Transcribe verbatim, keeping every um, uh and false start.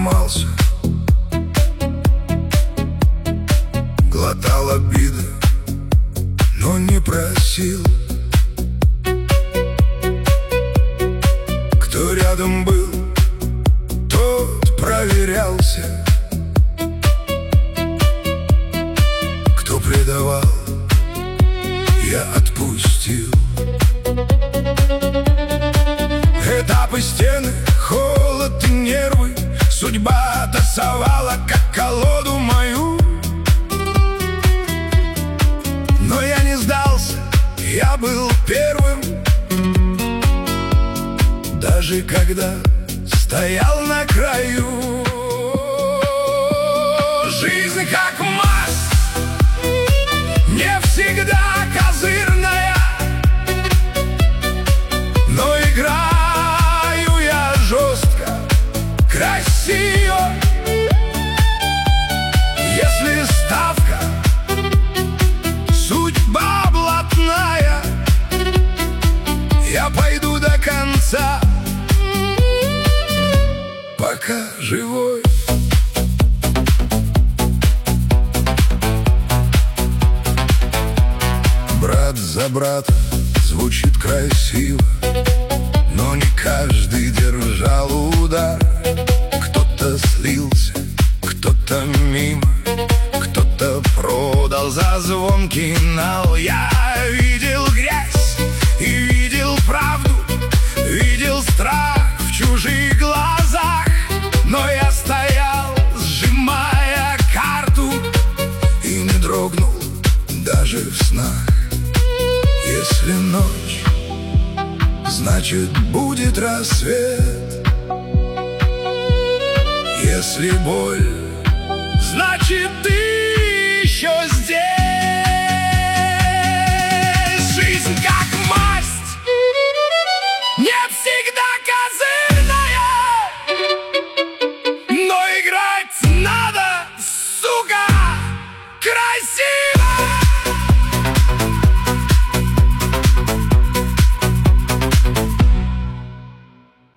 сжимался, глотал обиды, но не просил. Кто рядом был, тот проверялся. Кто предавал, я отпустил. Этапы, стены, холод и нервы судьба тасовала, как колоду мою. Но я не сдался, я был первым, даже когда стоял на краю. Жизнь как масть, не всегда козырная, но играю я жестко, красиво. Если ставка судьба блатная, я пойду до конца, пока живой. Брат за брата звучит красиво, но не каждый держал удар. Кто-то слился, кто-то мимо, кто-то продал за звонкий нал. Я видел грязь и видел правду, видел страх в чужих глазах, но я стоял, сжимая карту, и не дрогнул даже в снах. Если ночь, значит будет рассвет. Если боль, значит ты